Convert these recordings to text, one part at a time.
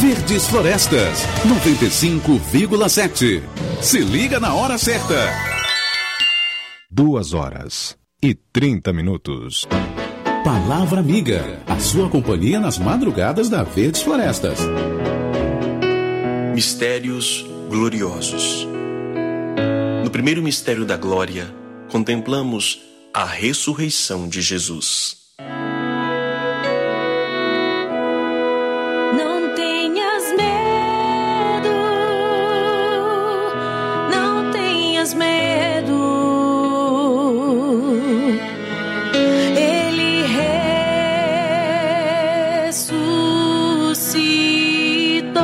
Verdes Florestas, 95,7. Se liga na hora certa. 2h30. Palavra Amiga, a sua companhia nas madrugadas da Verdes Florestas. Mistérios gloriosos. No primeiro mistério da glória, contemplamos a ressurreição de Jesus. Não tenhas medo, não tenhas medo. Ele ressuscitou.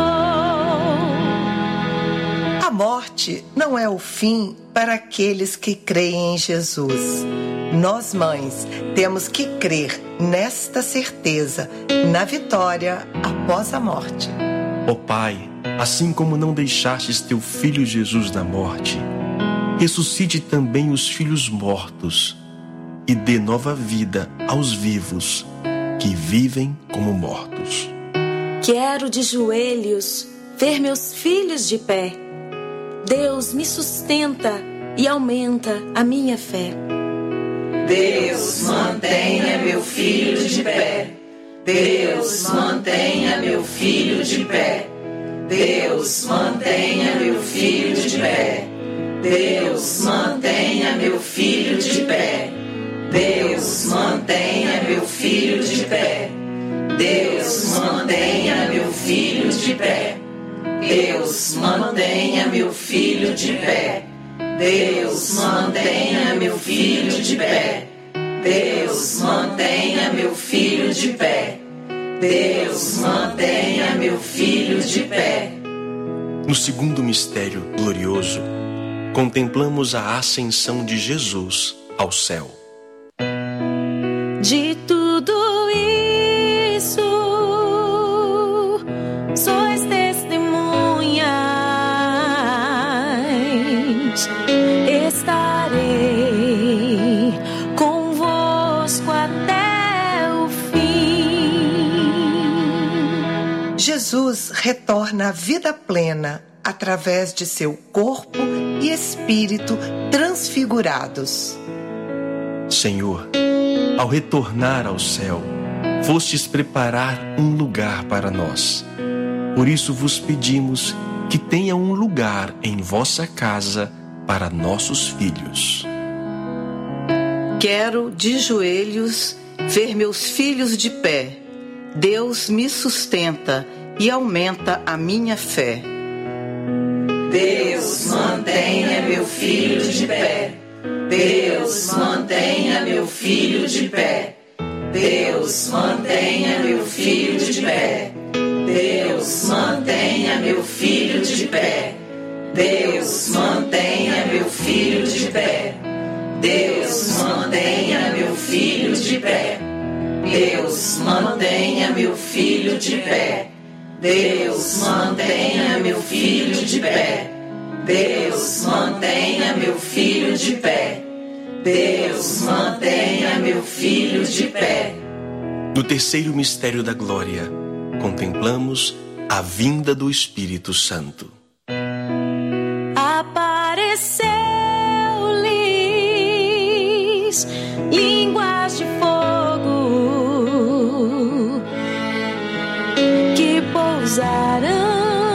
A morte não é o fim para aqueles que creem em Jesus. Nós, mães, temos que crer nesta certeza, na vitória após a morte. Ó Pai, assim como não deixastes teu Filho Jesus na morte, ressuscite também os filhos mortos e dê nova vida aos vivos que vivem como mortos. Quero de joelhos ver meus filhos de pé. Deus me sustenta e aumenta a minha fé. Deus, mantenha meu filho de pé. Deus, mantenha meu filho de pé. Deus, mantenha meu filho de pé. Deus, mantenha meu filho de pé. Deus, mantenha meu filho de pé. Deus, mantenha meu filho de pé. Deus, mantenha meu filho de pé. Deus, mantenha meu filho de pé. Deus, mantenha meu filho de pé. Deus, mantenha meu filho de pé. No segundo mistério glorioso, contemplamos a ascensão de Jesus ao céu. De tudo isso, sois testemunhas. Estarei convosco até o fim. Jesus retorna à vida plena através de seu corpo e espírito transfigurados. Senhor, ao retornar ao céu, fostes preparar um lugar para nós. Por isso vos pedimos que tenha um lugar em vossa casa para nossos filhos. Quero de joelhos ver meus filhos de pé. Deus me sustenta e aumenta a minha fé. Deus, mantenha meu filho de pé. Deus, mantenha meu filho de pé. Deus, mantenha meu filho de pé. Deus, mantenha meu filho de pé. Deus, mantenha meu filho de pé. Deus, mantenha meu filho de pé. Deus, mantenha meu filho de pé. Deus, mantenha meu filho de pé. Deus, mantenha meu filho de pé. Deus, mantenha meu filho de pé. No terceiro mistério da glória, contemplamos a vinda do Espírito Santo. Apareceu-lhes línguas de fogo que pousarão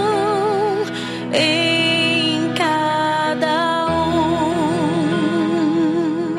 em cada um.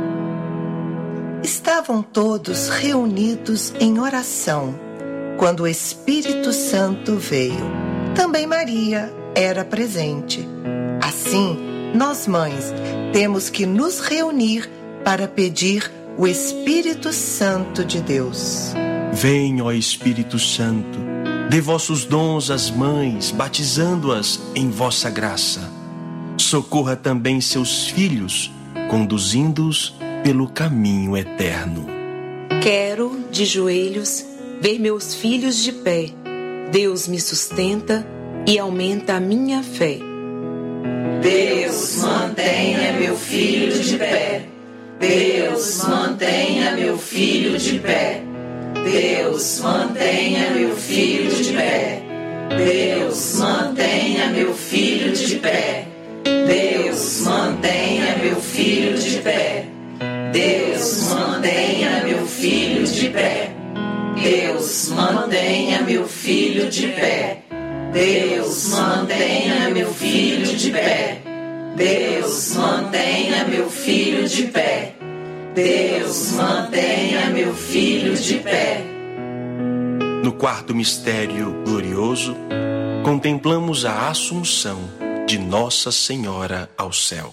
Estavam todos reunidos em oração quando o Espírito Santo veio. Também Maria era presente. Assim, nós mães temos que nos reunir para pedir o Espírito Santo de Deus. Vem, ó Espírito Santo, dê vossos dons às mães, batizando-as em vossa graça. Socorra também seus filhos, conduzindo-os pelo caminho eterno. Quero, de joelhos, ver meus filhos de pé. Deus me sustenta e aumenta a minha fé. Deus, mantenha meu filho de pé. Deus, mantenha meu filho de pé. Deus, mantenha meu filho de pé. Deus, mantenha meu filho de pé. Deus, mantenha meu filho de pé. Deus, mantenha meu filho de pé. Deus, mantenha meu filho de pé. Deus, mantenha meu filho de pé. Deus, mantenha meu filho de pé. Deus, mantenha meu filho de pé. No quarto mistério glorioso, contemplamos a Assunção de Nossa Senhora ao céu.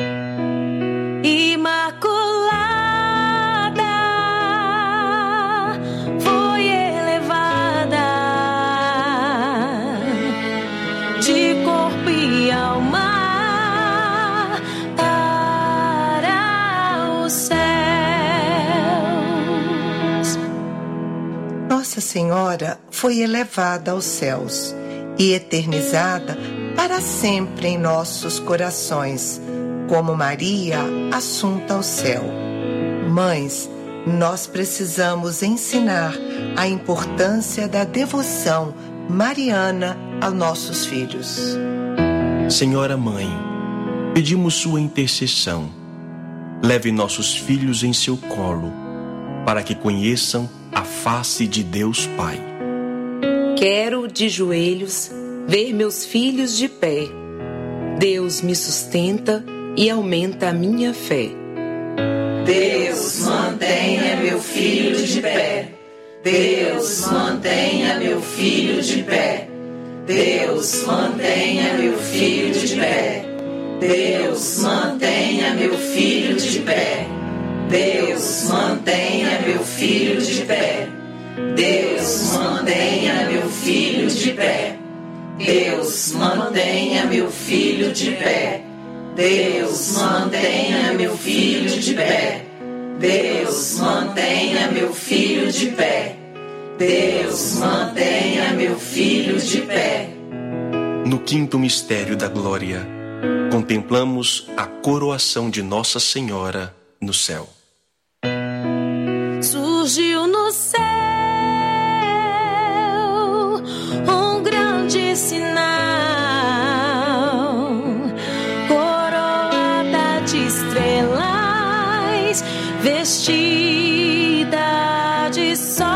Imaculada foi elevada de corpo e alma para os céus. Nossa Senhora foi elevada aos céus e eternizada para sempre em nossos corações, como Maria assunta ao céu. Mães, nós precisamos ensinar a importância da devoção mariana aos nossos filhos. Senhora Mãe, pedimos sua intercessão. Leve nossos filhos em seu colo, para que conheçam a face de Deus Pai. Quero, de joelhos, ver meus filhos de pé. Deus me sustenta e aumenta a minha fé. Deus, mantenha meu filho de pé. Deus, mantenha meu filho de pé. Deus, mantenha meu filho de pé. Deus, mantenha meu filho de pé. Deus, mantenha meu filho de pé. Deus, mantenha meu filho de pé. Deus, mantenha meu filho de pé. Deus, mantenha meu filho de pé. Deus, mantenha meu filho de pé. Deus, mantenha meu filho de pé. No quinto mistério da glória, contemplamos a coroação de Nossa Senhora no céu. Surgiu no céu um grande sinal, coroada de estrelas, vestida de sol.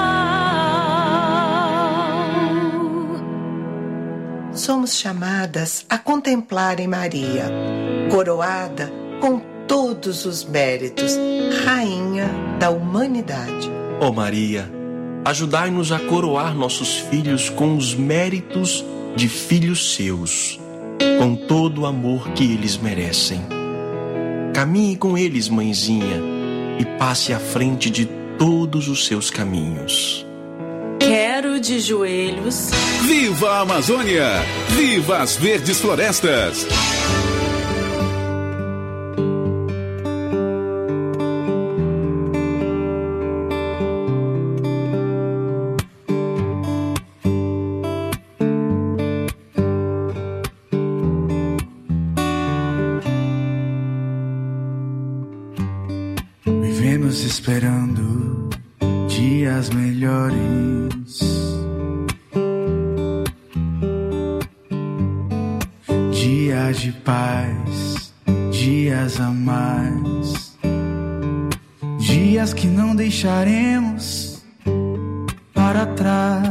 Somos chamadas a contemplar em Maria, coroada com todos os méritos, Rainha da humanidade. Ó Maria, ajudai-nos a coroar nossos filhos com os méritos de filhos seus, com todo o amor que eles merecem. Caminhe com eles, mãezinha, e passe à frente de todos os seus caminhos. Quero, de joelhos, Viva a Amazônia! Viva as verdes florestas! Vivemos esperando dias melhores, dias de paz, dias a mais, dias que não deixaremos para trás.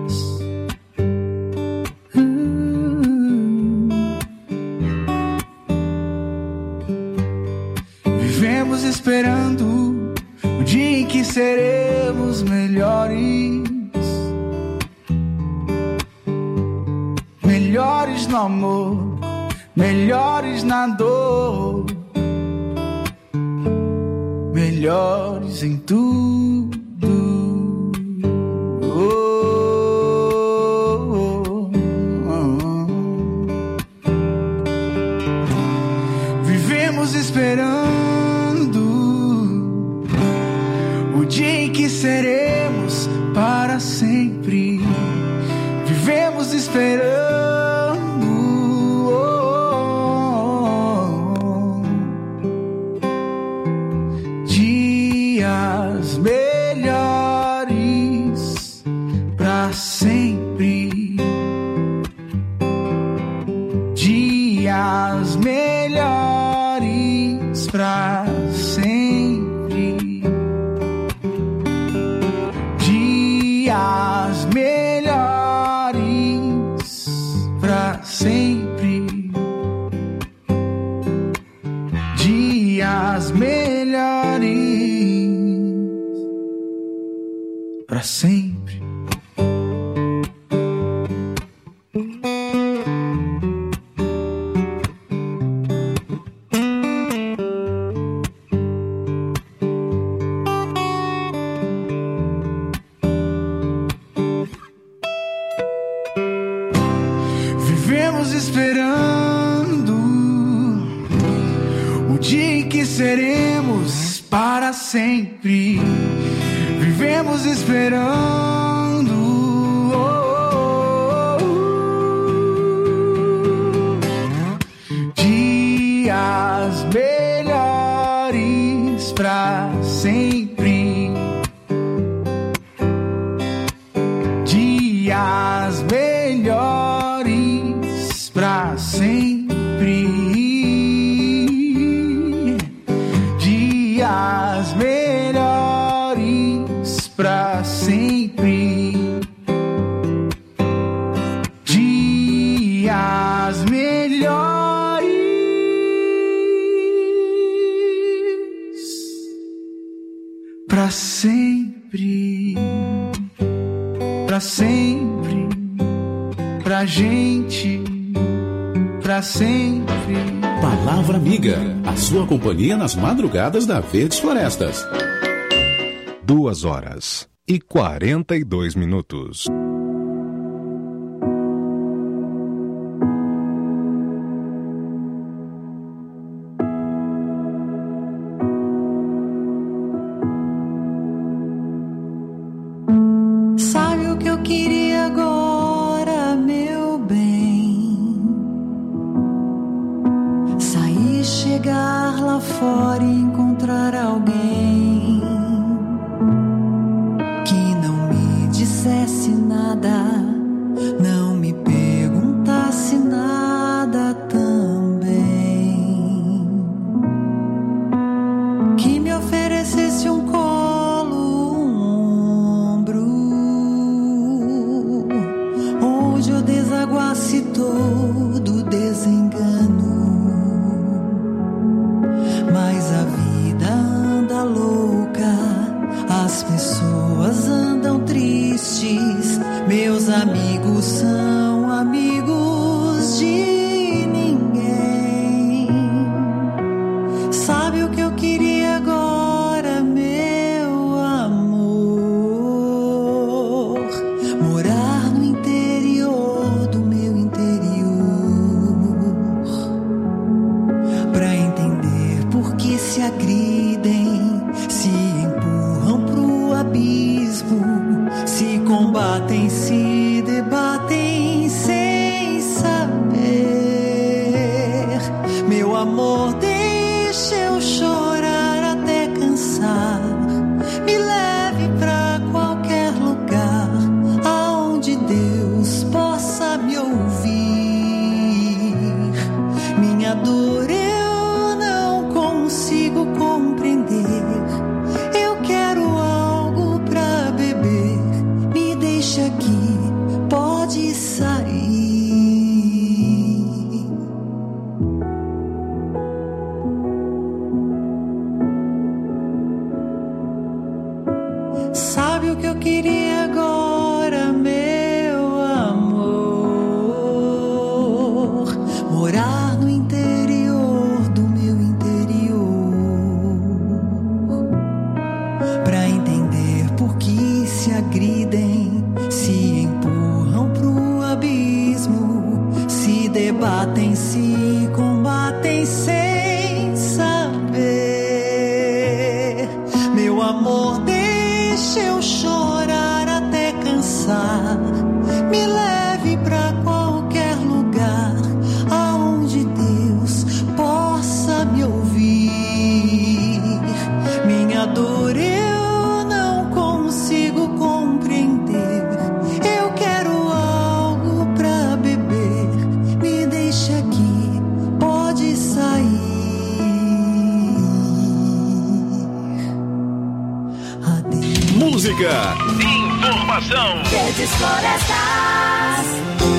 Vivemos esperando o dia em que seremos melhores, melhores no amor, melhores na dor, melhores em tudo. Vivemos esperando o dia em que seremos para sempre. Vivemos esperando dias melhores para sempre. sempre. Dias melhores pra sempre. Dias melhores pra sempre. Vivemos esperando o dia em que seremos para sempre. Vivemos esperando dias melhores pra sempre. Dias melhores pra sempre. Dias melhores pra sempre. Dias melhores pra sempre. Pra sempre. Pra gente. Pra sempre. Palavra Amiga, a sua companhia nas madrugadas da Verdes Florestas. 2h42. Sabe o que eu queria agora, meu bem? Sair, chegar lá fora e encontrar alguém que não me dissesse nada, não me perguntasse nada também, que me oferecesse um colo, um ombro, onde eu desaguasse todo o desengano. Mas a vida anda louca, as pessoas andam tristes, meus amigos são amigos de ninguém. Sabe o que eu queria agora, meu amor? Morar no interior do meu interior, pra entender por que se agridem, se empurram pro abismo, se combatem, se debatem sem saber. Meu amor, deixa eu chorar até cansar, me leve pra qualquer lugar aonde Deus possa me ouvir. Minha dor eu não consigo compreender, eu quero algo pra beber, me deixa aqui, pode sair. Sabe o que eu queria agora, meu amor? Morar no interior do meu interior, pra entender por que se agridem, se empurram pro abismo, se debatem, se combatem sem saber. Meu amor, deixa eu chorar até cansar, me leve pra qualquer lugar aonde Deus possa me ouvir. Minha dor eu não consigo compreender, eu quero algo pra beber, me deixa aqui, pode sair. música, informação. Verdes Florestas.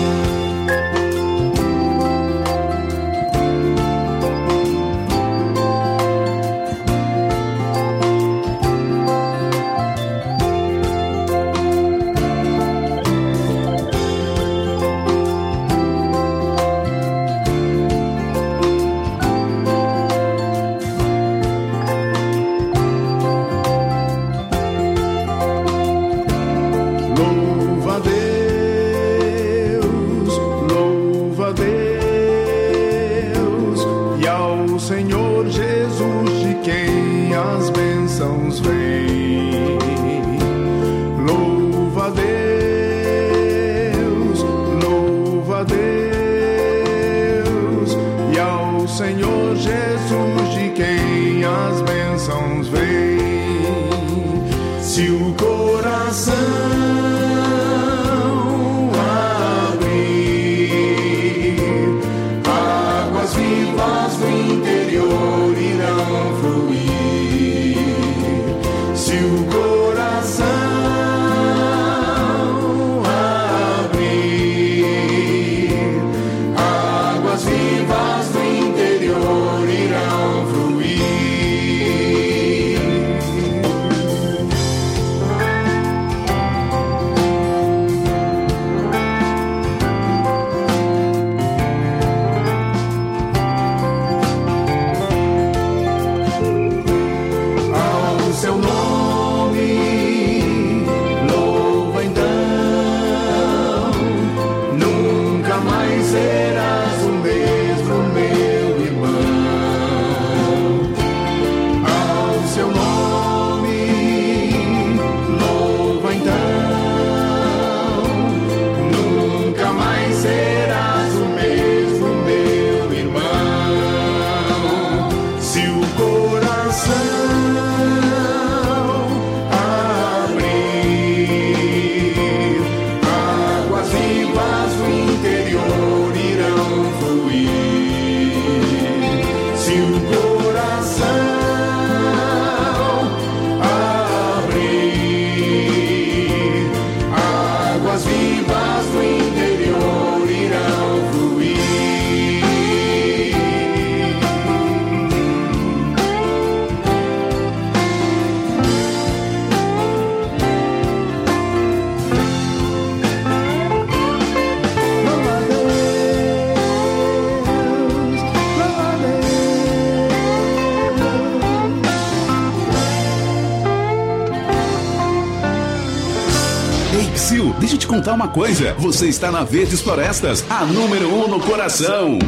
Deixa eu te contar uma coisa. Você está na Verdes Florestas, a número 1 no coração.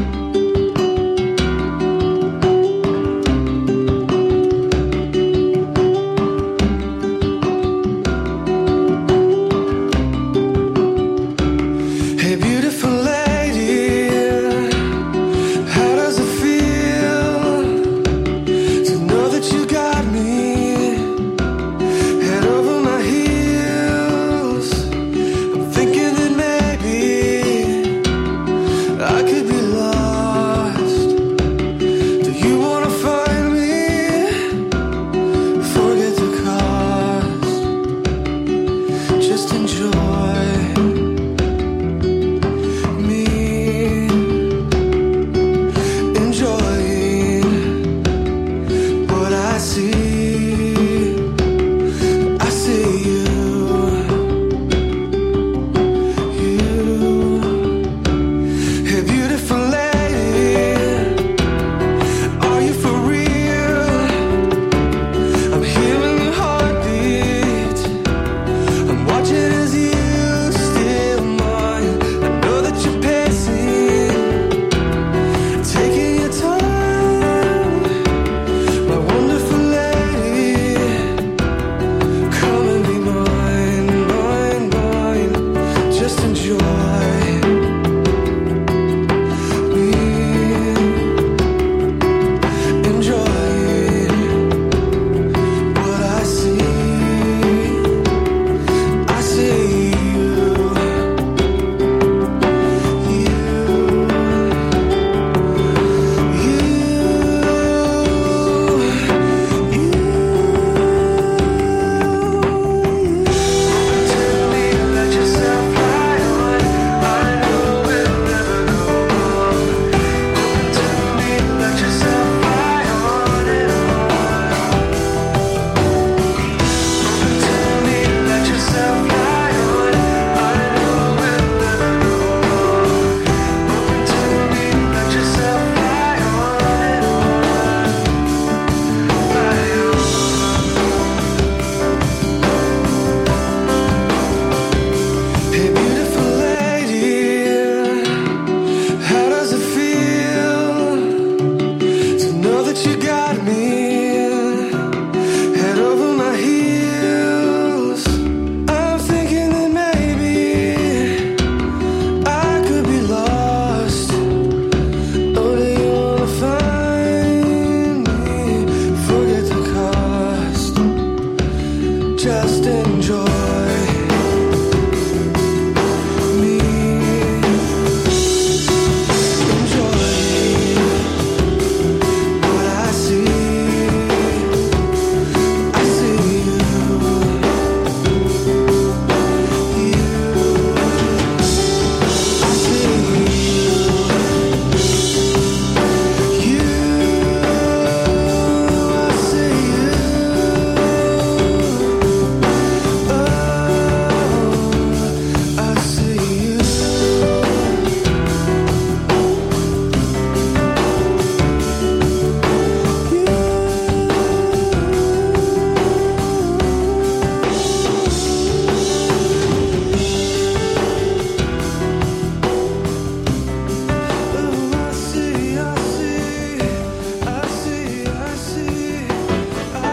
I could be lost.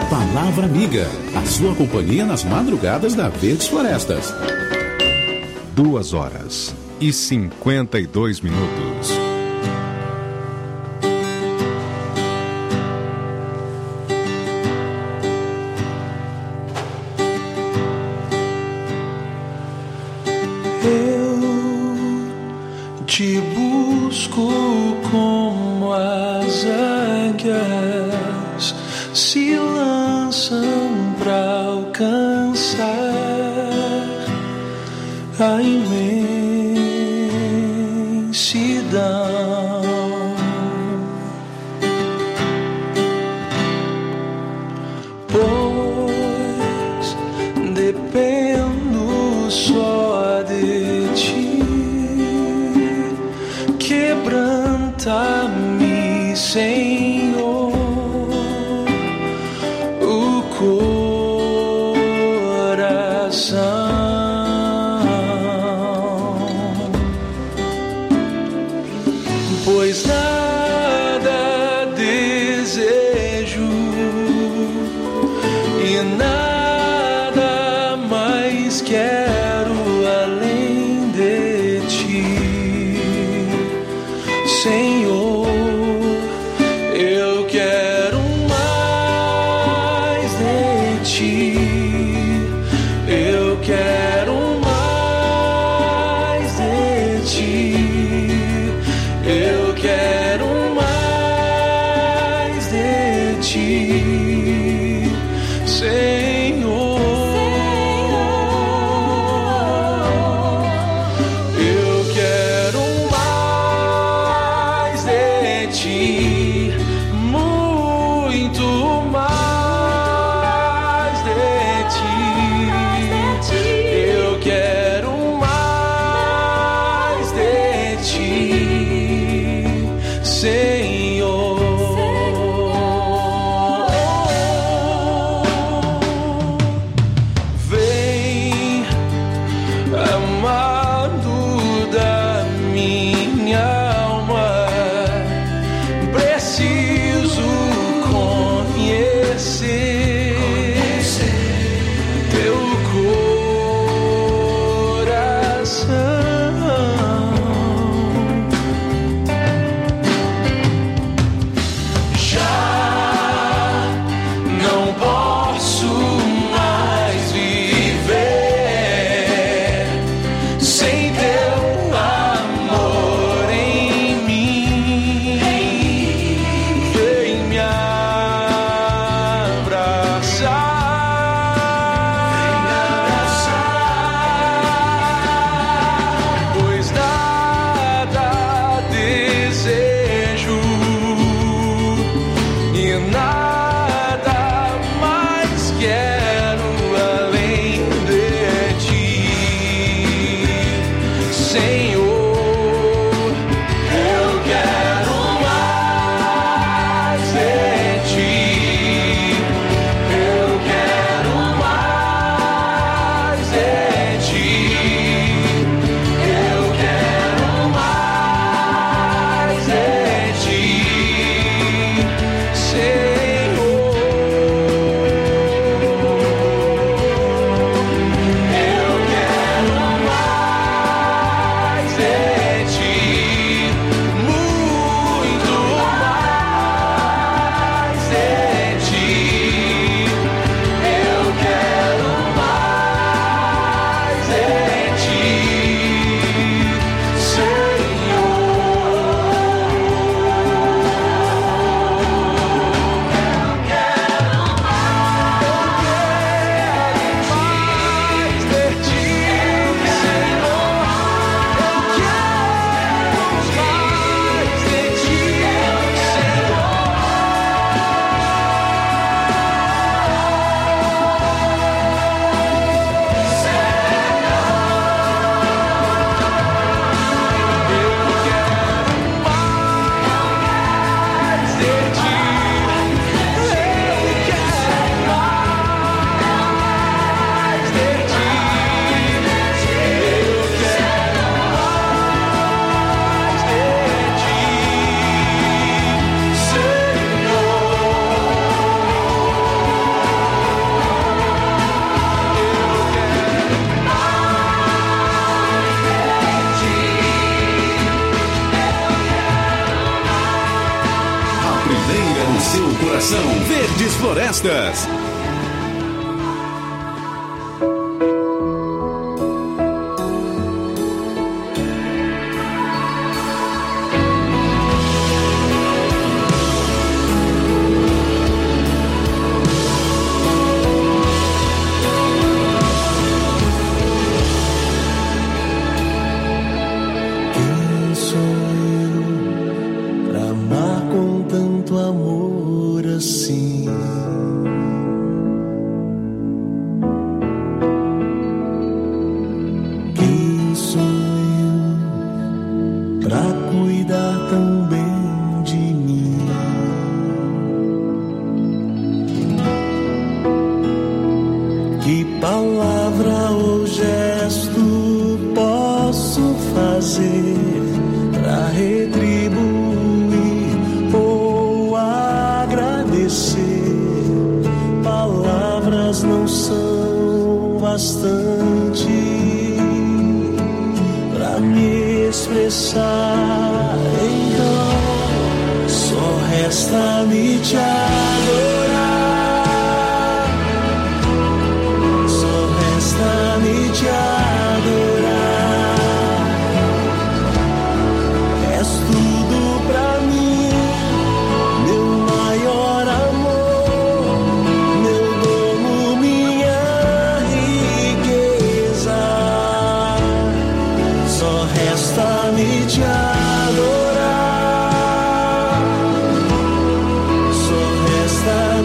Palavra Amiga, a sua companhia nas madrugadas da Verdes Florestas. 2h52. Te busco como as águias se lançam pra alcançar a imensidão. Pois dependo só de ti. Quebranta-me, Senhor, o coração, pois nada desejo e nada mais quero além de ti. Senhor, eu quero mais de ti, eu quero mais de ti, eu quero mais de ti, Senhor. Muito mais de ti, eu quero mais de ti, Senhor. Vem, amado da minha alma, preciso conhecer teu coração. Já não posso mais viver sem teu amor em mim. Vem me pois nada desejo e nada mais Florestas. Resta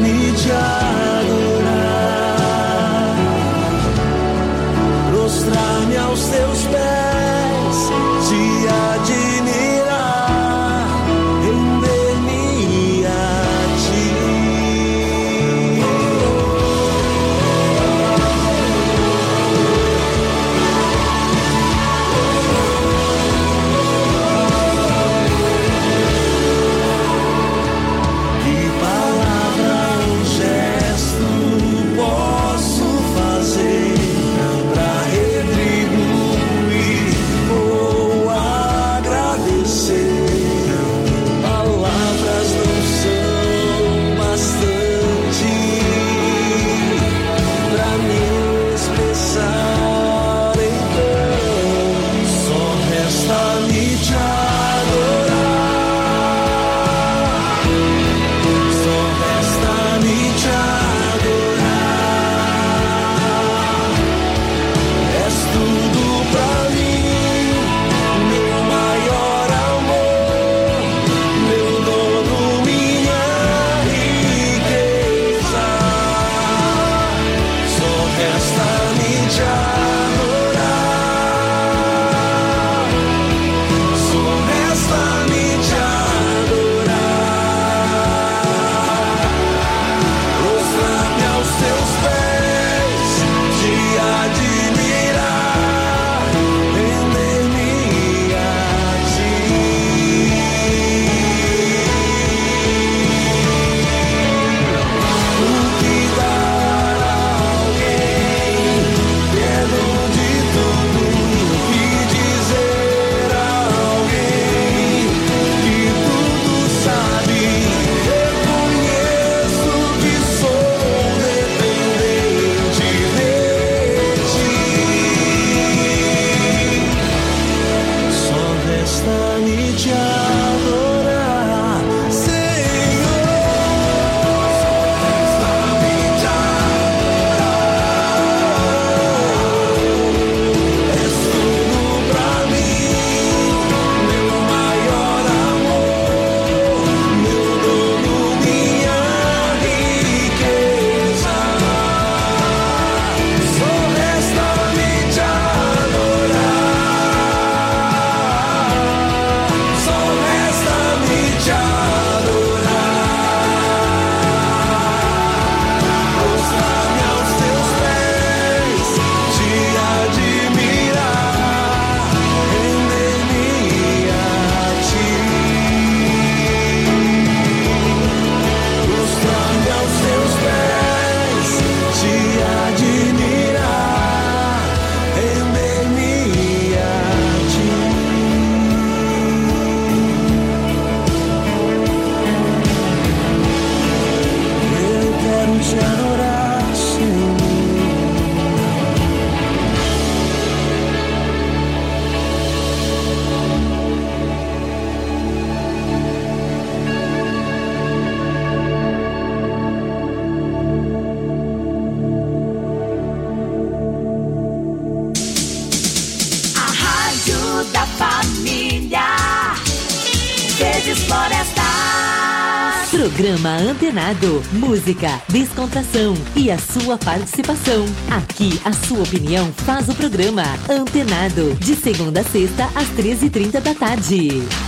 Programa Antenado. Música, descontração e a sua participação. Aqui, a sua opinião faz o programa Antenado. De segunda a sexta, às 13h30 da tarde.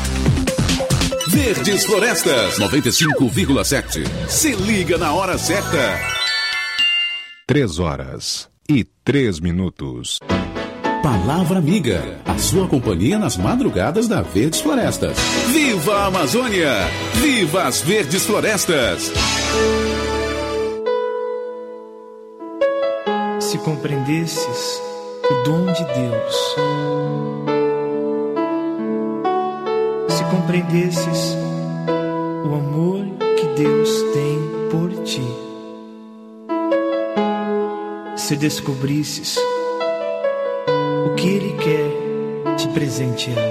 Verdes Florestas 95,7. Se liga na hora certa. 3h03. Palavra Amiga, a sua companhia nas madrugadas da Verdes Florestas. Viva a Amazônia! Viva as Verdes Florestas! Se compreendesses o dom de Deus, se compreendesses o amor que Deus tem por ti, se descobrisses o que Ele quer te presentear.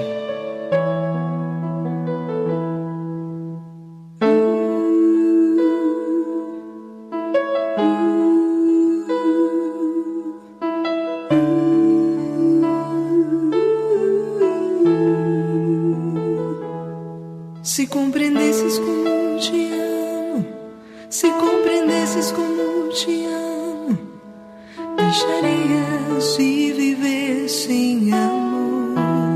Se compreendesses como te amo, se compreendesses como te amo, deixarias de viver sem amor.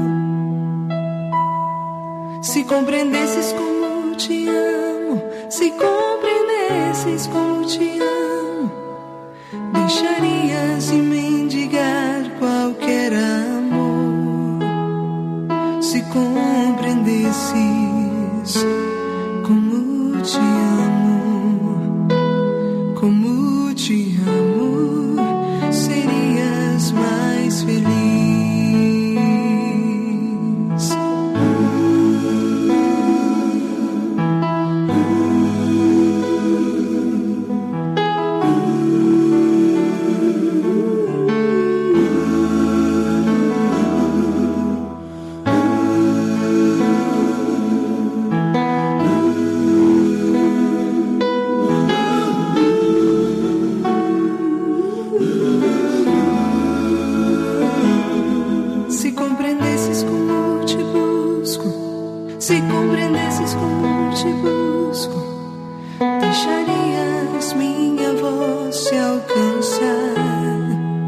Se compreendesses como te amo, se compreendesses como te amo, deixarias de mendigar qualquer amor. Se compreendesses como te amo, como te amo, serias mais feliz. Se compreendesses como te busco, se compreendesses como te busco, deixarias minha voz se alcançar.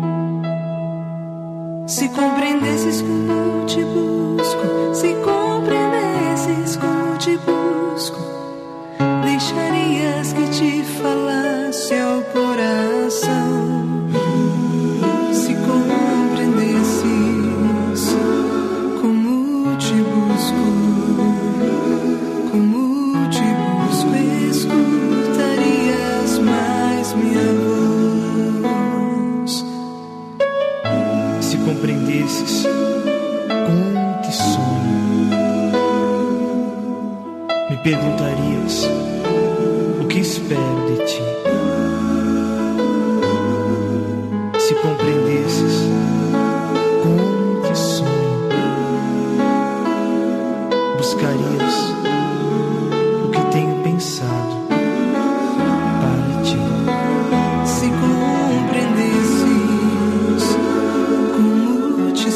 Se compreendesses como te busco, se compreendesses como te busco, deixarias que te falasse ao coração. Se compreendesses como te busco, escutarias mais minha voz. Se compreendesses como te sonho, me perguntarias o que espero de ti. Se compreendesses como te sonho, buscarias o que tenho pensado para ti. Se compreendesses como te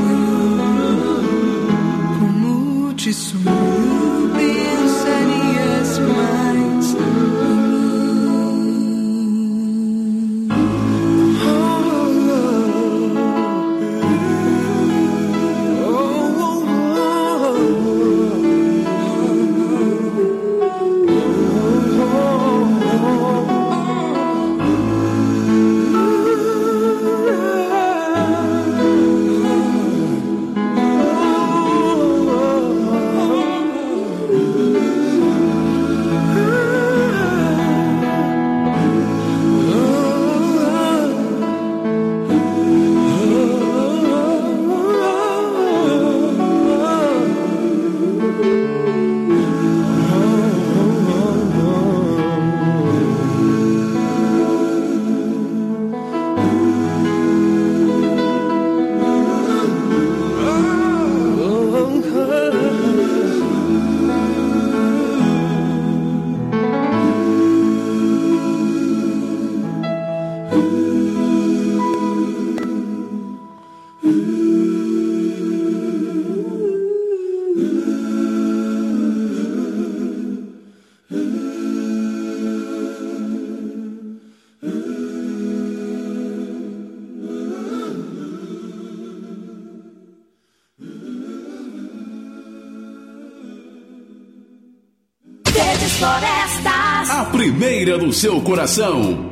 sonho, pensarias mais em mim. Florestas. A primeira do seu coração.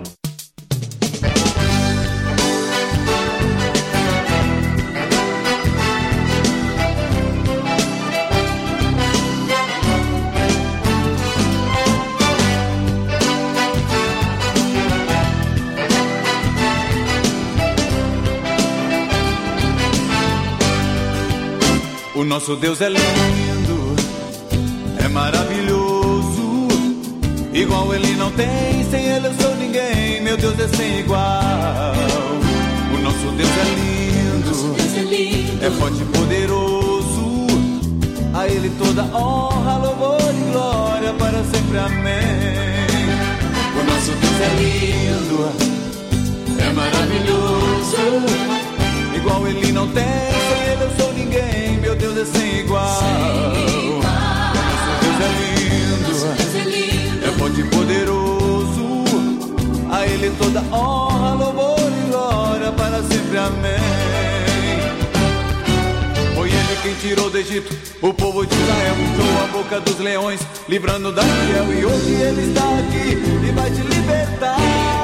O nosso Deus é lindo, é maravilhoso. Igual Ele não tem, sem Ele eu sou ninguém. Meu Deus é sem igual. O nosso Deus é lindo, é forte e poderoso. A Ele toda honra, louvor e glória para sempre, amém. O nosso Deus é lindo, é maravilhoso. Igual Ele não tem, sem Ele eu sou ninguém. Meu Deus é sem igual. Nosso Deus é lindo, é forte e poderoso. A Ele toda honra, louvor e glória para sempre, amém. Foi Ele quem tirou do Egito o povo de Israel, puxou a boca dos leões, livrando Daniel. E hoje Ele está aqui e vai te libertar.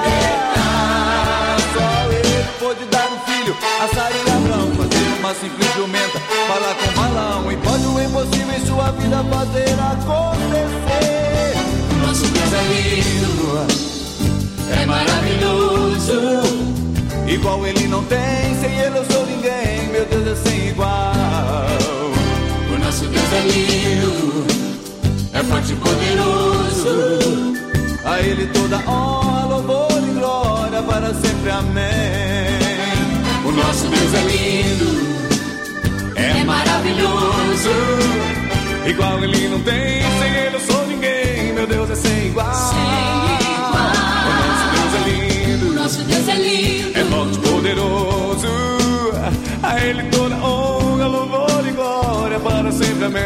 Só Ele pode dar um filho a Sara e Abraão, fazer uma simples jumenta, falar com Balaão, e pode o impossível em sua vida fazer acontecer. Nosso Deus é lindo, é maravilhoso. Igual Ele não tem, sem Ele eu sou ninguém. Meu Deus é sem igual. O nosso Deus é lindo, é forte e poderoso. A Ele toda honra, louvor e glória para sempre, amém. O nosso Deus é lindo, é maravilhoso. Igual Ele não tem, sem Ele eu sou ninguém. Meu Deus é sem igual. O nosso Deus é lindo, Nosso Deus é lindo, é forte e poderoso. A Ele toda honra, louvor e glória para sempre, amém.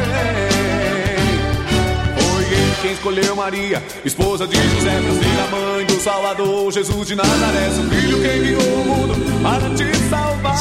Foi Ele quem escolheu Maria, esposa de José, pra ser a mãe do Salvador, Jesus de Nazaré, seu filho quem guiou o mundo para te salvar.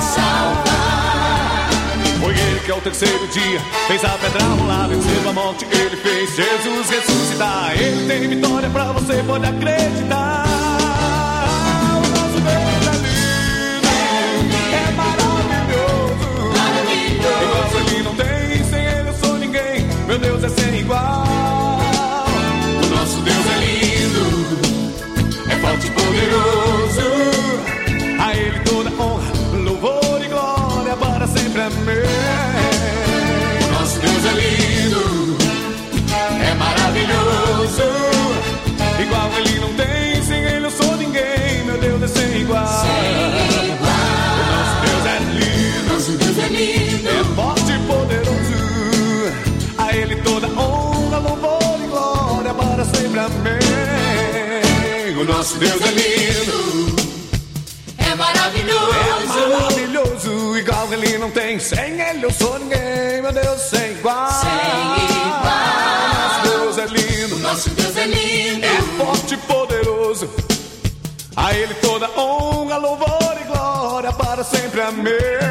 Foi Ele que ao terceiro dia fez a pedra rolar, venceu a morte, Ele fez Jesus ressuscitar. Ele tem vitória pra você, pode acreditar. O nosso Deus é lindo, é maravilhoso. Igual Ele não tem, sem Ele eu sou ninguém. Meu Deus é sem igual. O nosso Deus é lindo, é forte e poderoso. A Ele toda honra, louvor e glória para sempre, amém. O nosso Deus é lindo, é maravilhoso. Igual Ele não tem, sem Ele eu sou ninguém. Meu Deus é sem igual. O nosso Deus é lindo, é forte e poderoso. A Ele toda honra, louvor e glória para sempre, amém. O nosso Deus é lindo, é maravilhoso. é maravilhoso. Igual Ele não tem, sem Ele eu sou ninguém. Meu Deus sem igual. Nosso Deus é lindo, Nosso Deus é lindo, é forte e poderoso. A Ele toda honra, louvor e glória para sempre, amém.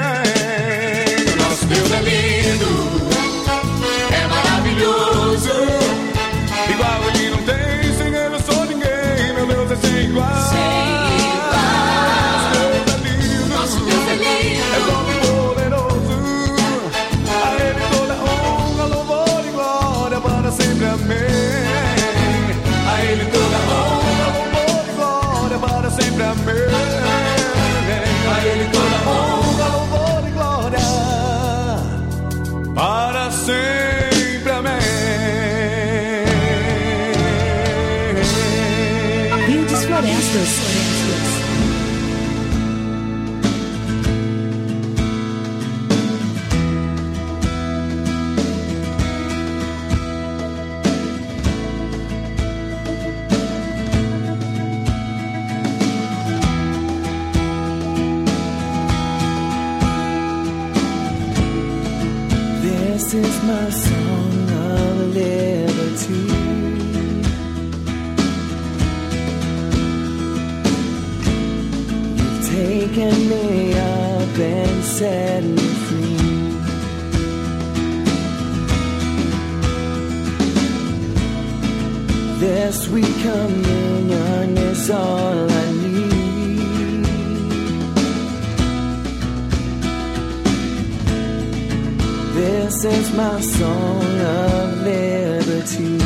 Nosso Deus é lindo, é maravilhoso. Igual Ele não tem, sem Ele eu sou ninguém. Meu Deus é sem igual. Nosso Deus é lindo, é bom e poderoso. A Ele toda honra, louvor e glória para sempre, amém. A Ele toda honra, louvor e glória para sempre, amém. A Ele toda honra, louvor e glória para sempre, amém. Verdes Florestas. This is my song of liberty. You've taken me up and set me free. This sweet communion is all I need. This is my song of liberty.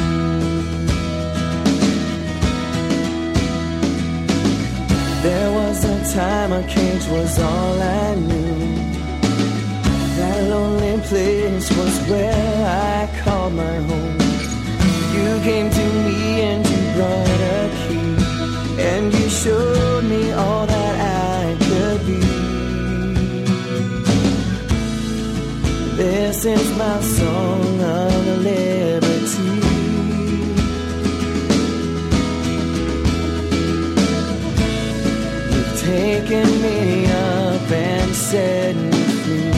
There was a time a cage was all I knew. That lonely place was where I called my home. You came to me and you brought a key, and you showed me all that I could be. This is my song of liberty. You've taken me up and set me free.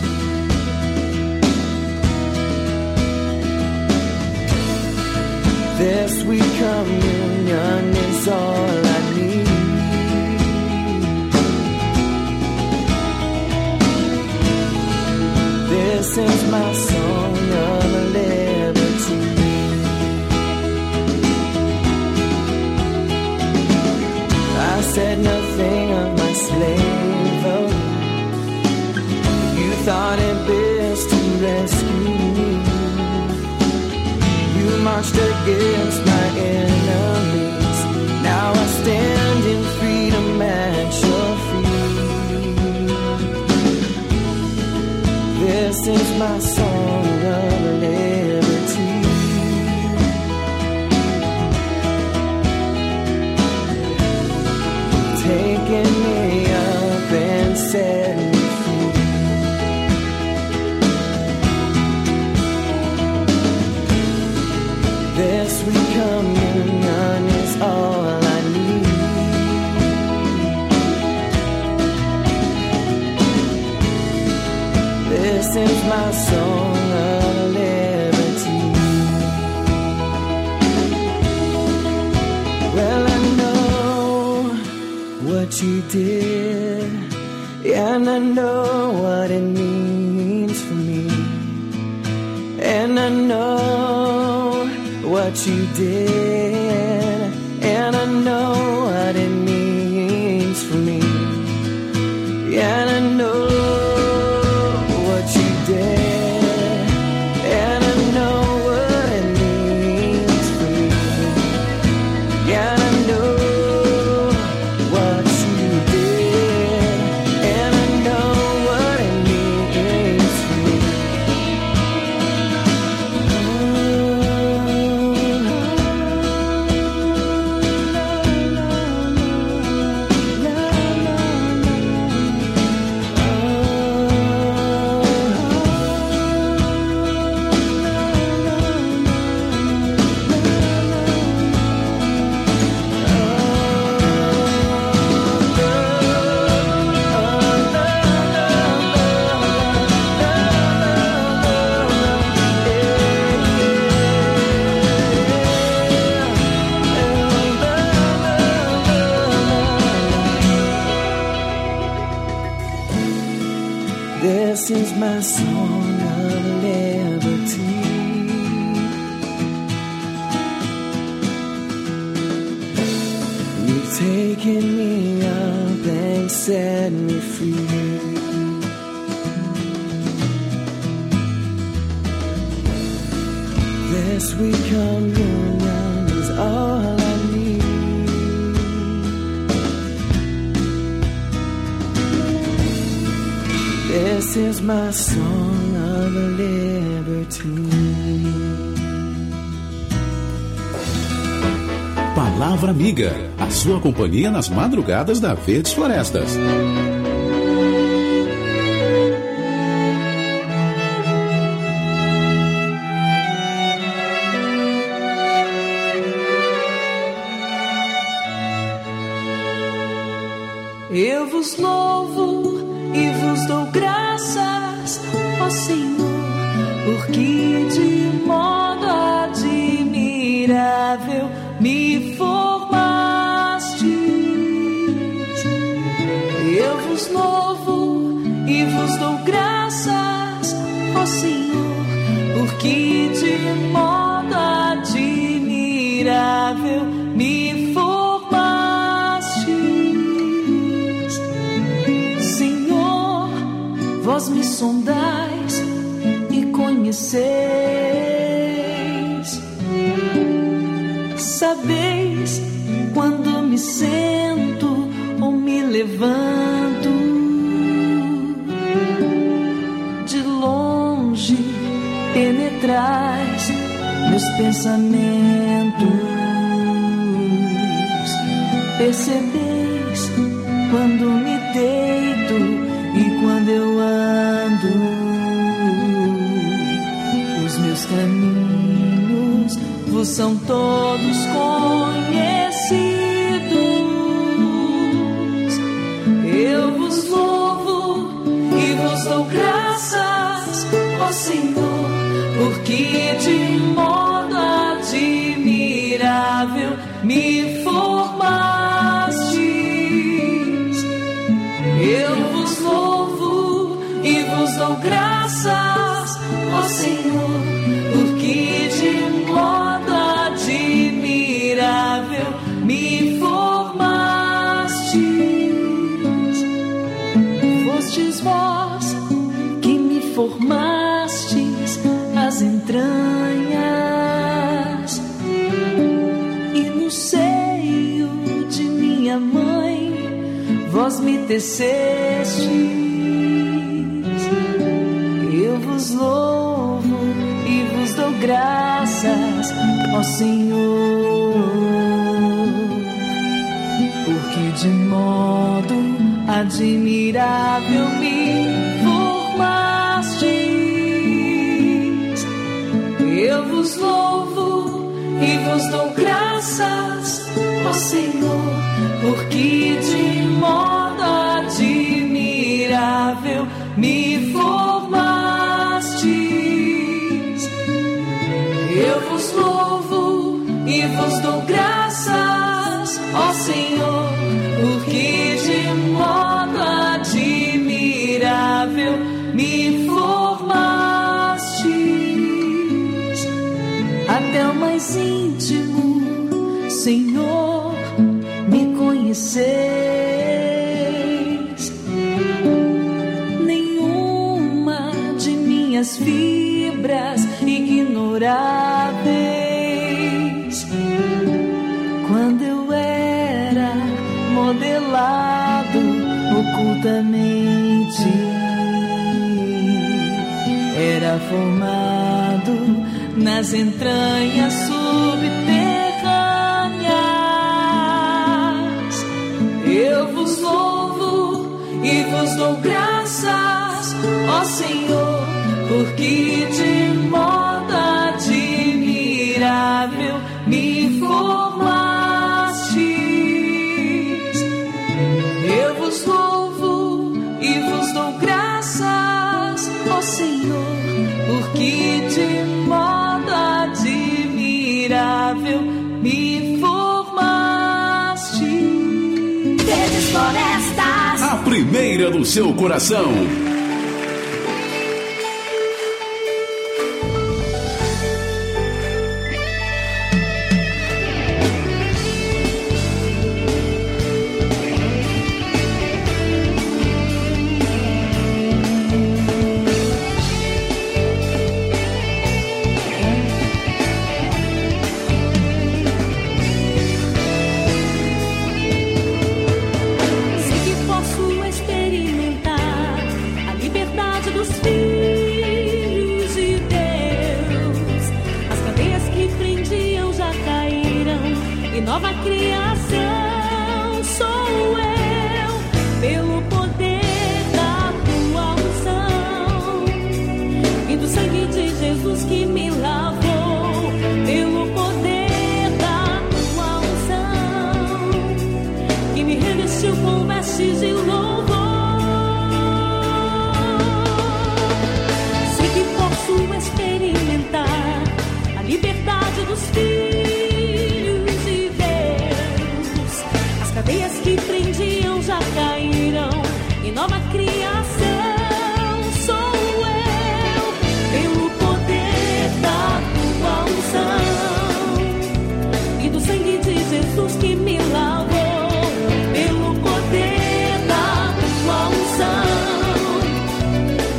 This sweet communion is all I need. This is my song of liberty. I said nothing of my slavery. You thought it best to rescue me. You marched against my enemies. Now I stand in freedom at your feet. This is my song of liberty. Taking me up and setting me free. This sweet communion is all I need. This is my song of liberty. Well, I know what you did, and I know what it means for me, and I know what you did, and I know what it means for me. Yeah, and I know what you did, and I know what it means for me. Yeah, and I know what you did, and I know what it means for me. This is my song of liberty. You've taken me up and set me free. This sweet communion is all I need. This is my song of liberty. Palavra Amiga, a sua companhia nas madrugadas da Verdes Florestas. Eu vos louvo e vos dou graças, ó Senhor, porque de modo admirável me formastes. Eu vos louvo e vos dou graças, ó Senhor, porque de modo admirável vós me sondais e conheceis, sabeis quando me sento ou me levanto, de longe penetrais meus pensamentos, percebeis quando me deito e quando eu ando, os meus caminhos vos são todos conhecidos. Eu vos louvo e vos dou graças, ó Senhor, porque de modo admirável me formastes. Eu vos louvo e vos dou graças, ó Senhor, porque de modo admirável me formastes. Fostes vós que me formastes as entranhas, e no seio de minha mãe vós me tecestes. Eu vos louvo e vos dou graças, ó Senhor, porque de modo admirável me formastes. Eu vos louvo e vos dou graças, ó Senhor, porque de modo admirável me formastes. Eu vos louvo e vos dou graças, ó Senhor, porque de modo admirável me formastes. Até o mais íntimo, Senhor, me conheceis. Nenhuma de minhas fibras ignoráveis. Quando eu era modelado ocultamente, era formado nas entranhas subterrâneas. Eu vos louvo e vos dou graças, ó Senhor, porque de modo admirável me formastes. Eu vos louvo e vos dou graças, ó Senhor, porque de modo admirável me formastes. Verdes Florestas, a primeira do seu coração. Nova criação sou eu, pelo poder da tua unção e do sangue de Jesus que me lavou, pelo poder da tua unção que me revestiu com vestes de louvor. Sei que posso experimentar a liberdade dos filhos. Cadeias que prendiam já caíram, e nova criação sou eu, pelo poder da tua unção e do sangue de Jesus que me lavou, pelo poder da tua unção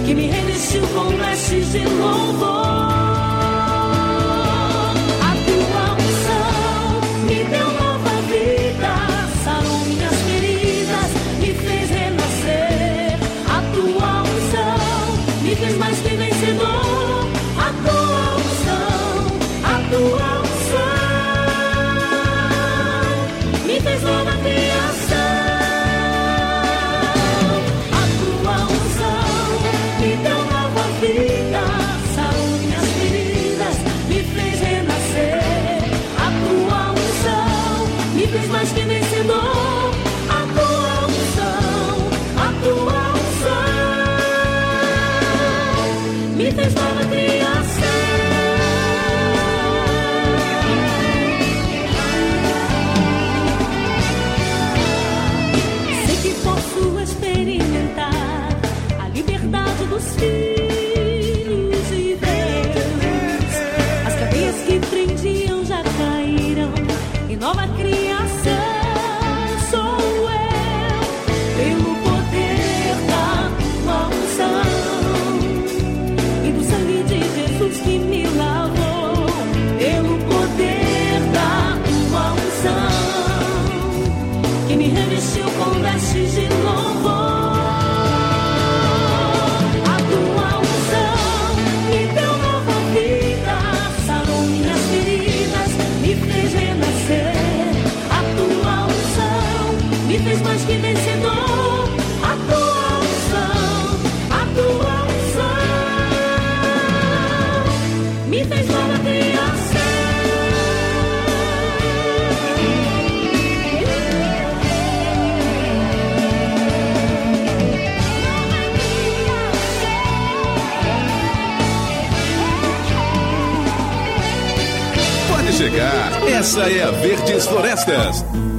fez mais que vencedor. A tua unção me fez nova criação. Pode chegar, essa é a Verdes Florestas.